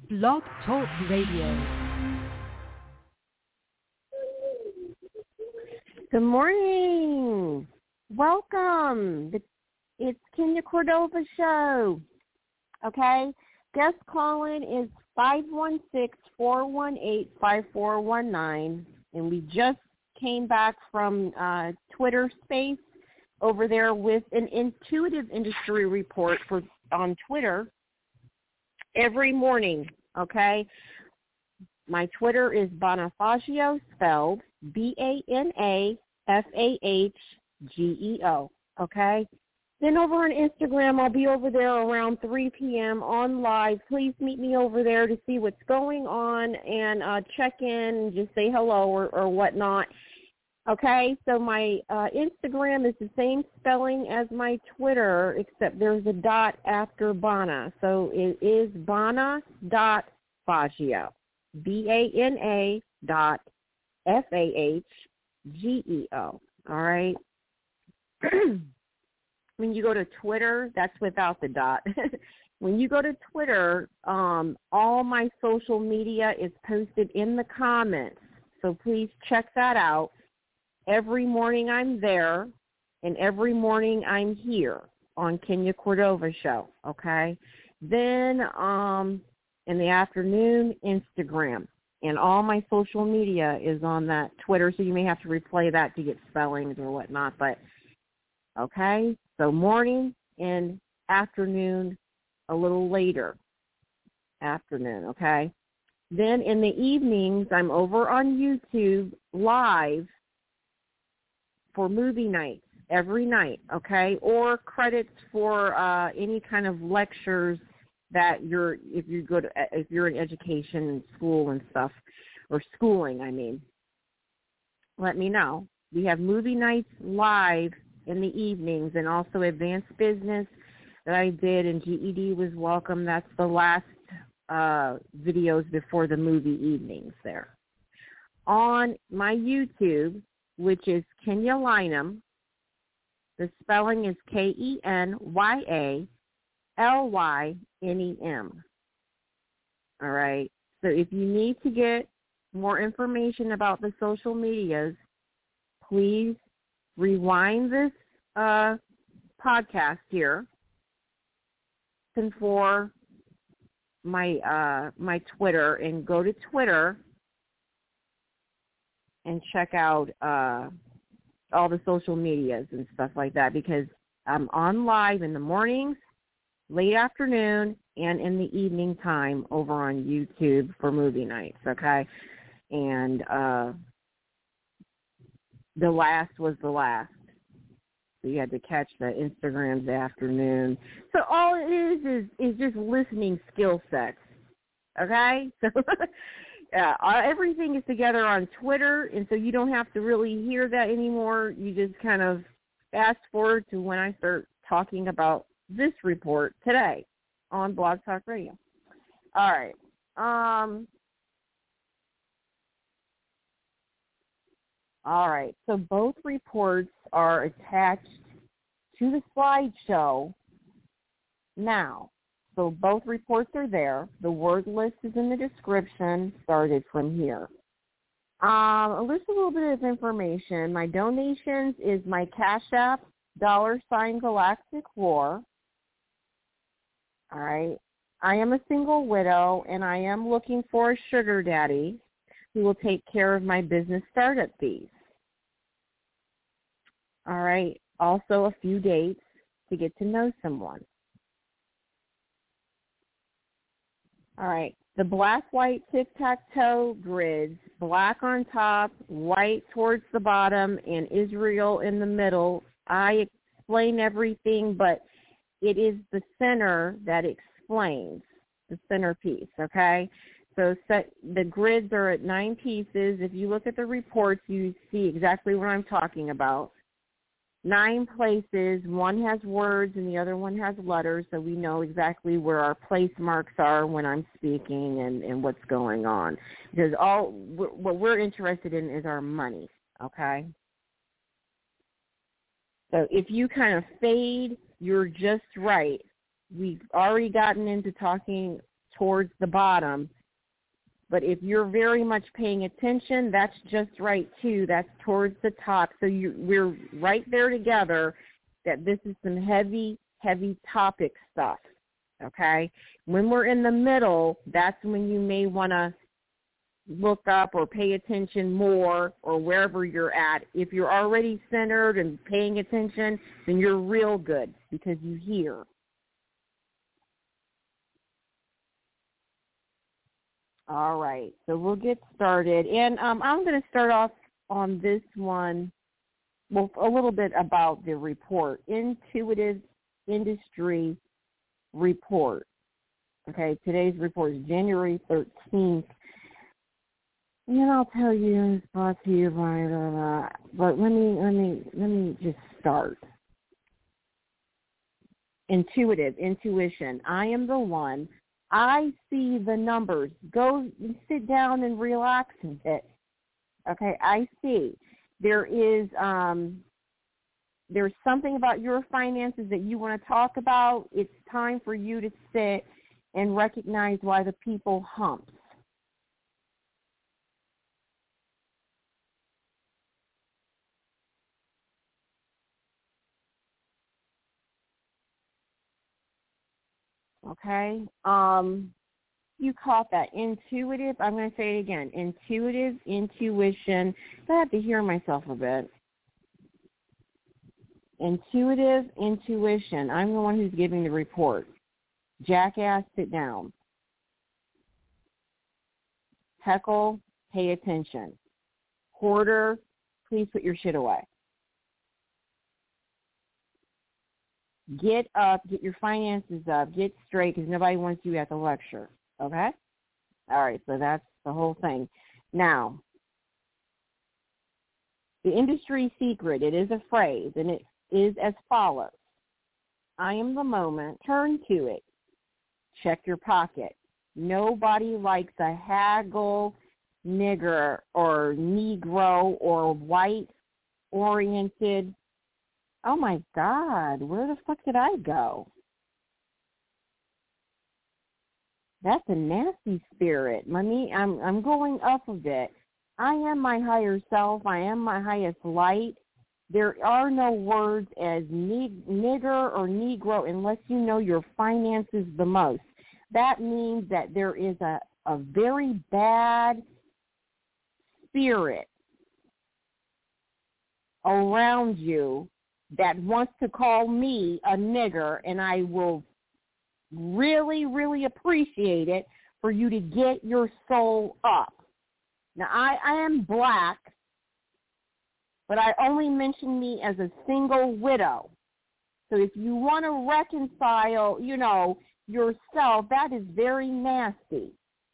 Blog Talk Radio. Good morning. Welcome. It's Kenya Cordova Show. Okay? Guest call-in is 516-418-5419. And we just came back from Twitter Space over there with an intuitive industry report on Twitter every morning, okay? My Twitter is Banafagio, spelled Banafageo, okay? Then over on Instagram, I'll be over there around 3 p.m. on live. Please meet me over there to see what's going on and check in and just say hello or whatnot. Okay, so my Instagram is the same spelling as my Twitter, except there's a dot after Bana. So it is Bana.Fagio, Bana.Fageo, all right? When you go to Twitter, that's without the dot. When you go to Twitter, all my social media is posted in the comments, so please check that out. Every morning I'm there, and every morning I'm here on Kenya Cordova Show, okay? Then in the afternoon, Instagram. And all my social media is on that Twitter, so you may have to replay that to get spellings or whatnot. But, okay, so morning and afternoon, a little later afternoon, okay? Then in the evenings, I'm over on YouTube live for movie nights every night, okay, or credits for any kind of lectures that if you're in education and school and stuff, or schooling, I mean, let me know. We have movie nights live in the evenings, and also advanced business that I did, and GED was welcome. That's the last videos before the movie evenings there. On my YouTube, which is Kenya Lynham. The spelling is KenyaLynem. All right. So if you need to get more information about the social medias, please rewind this podcast here and for my Twitter, and go to Twitter and check out all the social medias and stuff like that, because I'm on live in the mornings, late afternoon, and in the evening time over on YouTube for movie nights, okay? And the last was the last. So you had to catch the Instagrams the afternoon. So all it is just listening skill sets, okay? So everything is together on Twitter, and so you don't have to really hear that anymore. You just kind of fast forward to when I start talking about this report today on Blog Talk Radio. All right. All right. So both reports are attached to the slideshow now. So both reports are there. The word list is in the description, started from here. Just a little bit of information. My donations is my Cash App, $Galactic War. All right. I am a single widow, and I am looking for a sugar daddy who will take care of my business startup fees. All right. Also a few dates to get to know someone. All right, the black-white tic-tac-toe grids, black on top, white towards the bottom, and Israel in the middle. I explain everything, but it is the center that explains, the centerpiece, okay? So the grids are at 9 pieces. If you look at the reports, you see exactly what I'm talking about. 9 places, one has words and the other one has letters, so we know exactly where our place marks are when I'm speaking and what's going on. Because what we're interested in is our money, okay? So if you kind of fade, you're just right. We've already gotten into talking towards the bottom. But if you're very much paying attention, that's just right, too. That's towards the top. So we're right there together that this is some heavy, heavy topic stuff, okay? When we're in the middle, that's when you may want to look up or pay attention more or wherever you're at. If you're already centered and paying attention, then you're real good because you hear. All right, so we'll get started. And I'm going to start off on this one, well, a little bit about the report, Intuitive Industry Report. Okay, today's report is January 13th. And I'll tell you, it's brought to you by but let me just start. Intuition. I am the one. I see the numbers. Go sit down and relax a bit. Okay, I see. There's something about your finances that you want to talk about. It's time for you to sit and recognize why the people humps. Okay? You caught that. Intuitive. I'm going to say it again. Intuition. I have to hear myself a bit. Intuition. I'm the one who's giving the report. Jackass, sit down. Heckle, pay attention. Hoarder, please put your shit away. Get up, get your finances up, get straight, because nobody wants you at the lecture, okay? All right, so that's the whole thing. Now, the industry secret, it is a phrase, and it is as follows. I am the moment, turn to it, check your pocket. Nobody likes a haggle, nigger, or Negro, or white-oriented. Oh, my God, where the fuck did I go? That's a nasty spirit. I'm going up a bit. I am my higher self. I am my highest light. There are no words as nigger or Negro unless you know your finances the most. That means that there is a very bad spirit around you that wants to call me a nigger, and I will really, really appreciate it for you to get your soul up. Now, I am black, but I only mention me as a single widow. So if you want to reconcile, yourself, that is very nasty.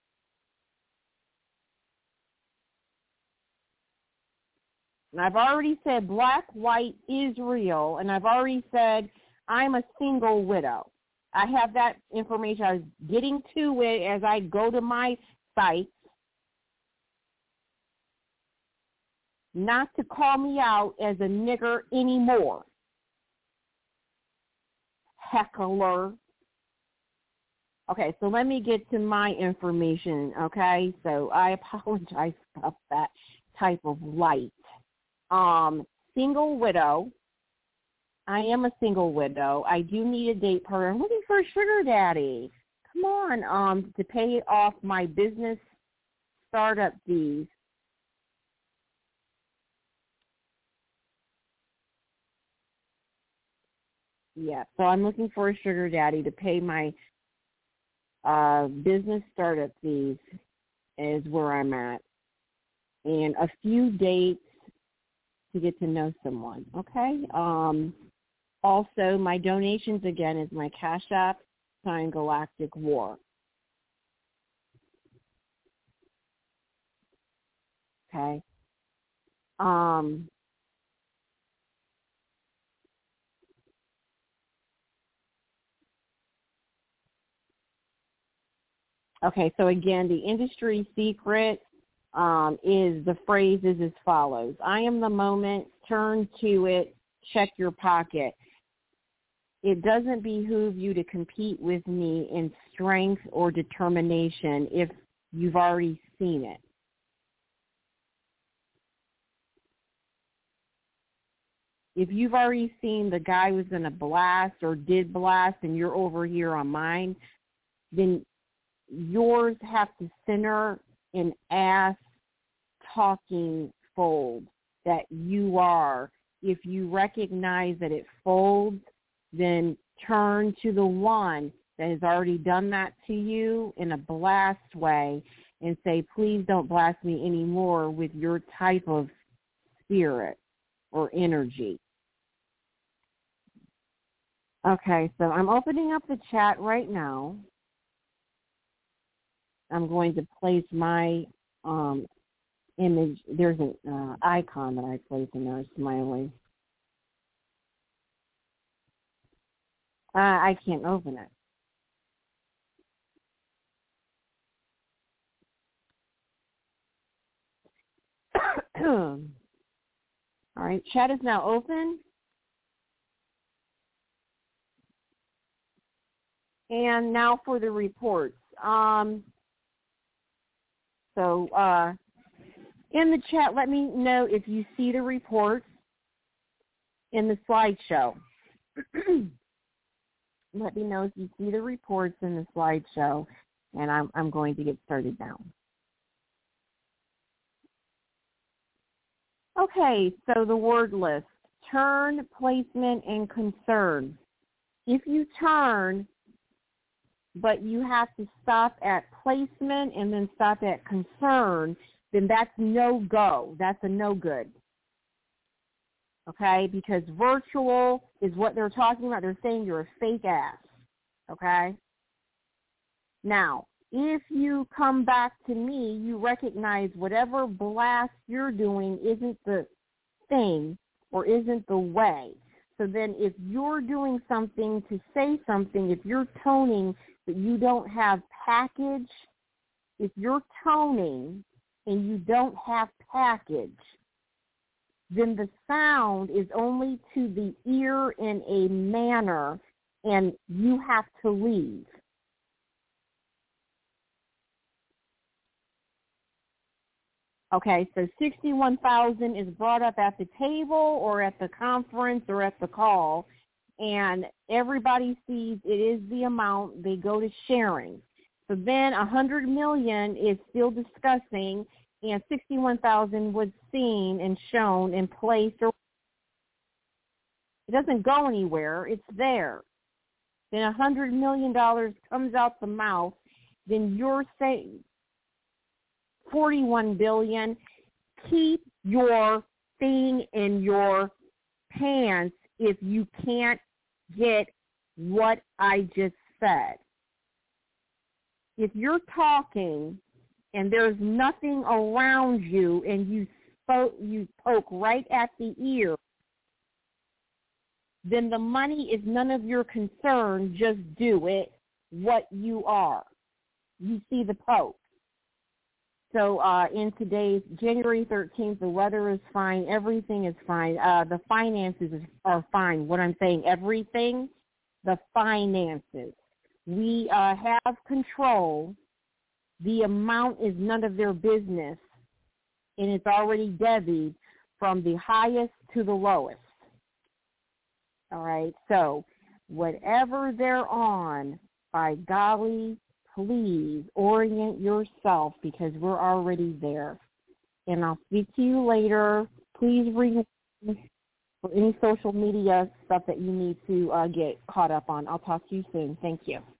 And I've already said black, white is real, and I've already said I'm a single widow. I have that information. I was getting to it as I go to my sites. Not to call me out as a nigger anymore. Heckler. Okay, so let me get to my information, okay? So I apologize about that type of light. Single widow. I am a single widow. I do need a date partner. I'm looking for a sugar daddy. Come on, to pay off my business startup fees. Yeah, so I'm looking for a sugar daddy to pay my business startup fees is where I'm at. And a few dates to get to know someone, okay? Also, my donations, again, is my Cash App, sign Galactic War. Okay? Okay, so again, the industry secret is the phrase is as follows. I am the moment, turn to it, check your pocket. it doesn't behoove you to compete with me in strength or determination if you've already seen it. If you've already seen the guy was in a blast or did blast and you're over here on mine, then yours have to center in ass talking fold that you are. If you recognize that it folds, then turn to the one that has already done that to you in a blast way and say, please don't blast me anymore with your type of spirit or energy. Okay, so I'm opening up the chat right now. I'm going to place my image. There's an icon that I place in there, smiling. I can't open it. All right, chat is now open. And now for the reports. In the chat, let me know if you see the reports in the slideshow. Let me know if you see the reports in the slideshow, and I'm going to get started now. Okay, so the word list: turn, placement, and concern. If you turn, but you have to stop at placement and then stop at concern, then that's no-go. That's a no-good. Okay? Because virtual is what they're talking about. They're saying you're a fake ass. Okay? Now, if you come back to me, you recognize whatever blast you're doing isn't the thing or isn't the way. So then if you're doing something to say something, if you're toning but you don't have package, if you're toning and you don't have package, then the sound is only to the ear in a manner, and you have to leave. Okay, so 61,000 is brought up at the table or at the conference or at the call, and everybody sees it is the amount. They go to sharing. So then 100 million is still discussing, and 61,000 was seen and shown and placed. It doesn't go anywhere. It's there. Then $100 million comes out the mouth. Then you're saying 41 billion. Keep your thing in your pants if you can't get what I just said. If you're talking and there's nothing around you and you poke right at the ear, then the money is none of your concern. Just do it what you are. You see the poke. So in today's January 13th, the weather is fine. Everything is fine. The finances are fine. What I'm saying, everything, the finances. We have control. The amount is none of their business, and it's already debited from the highest to the lowest. All right? So whatever they're on, by golly, please orient yourself because we're already there. And I'll speak to you later. Please read for any social media stuff that you need to get caught up on. I'll talk to you soon. Thank you.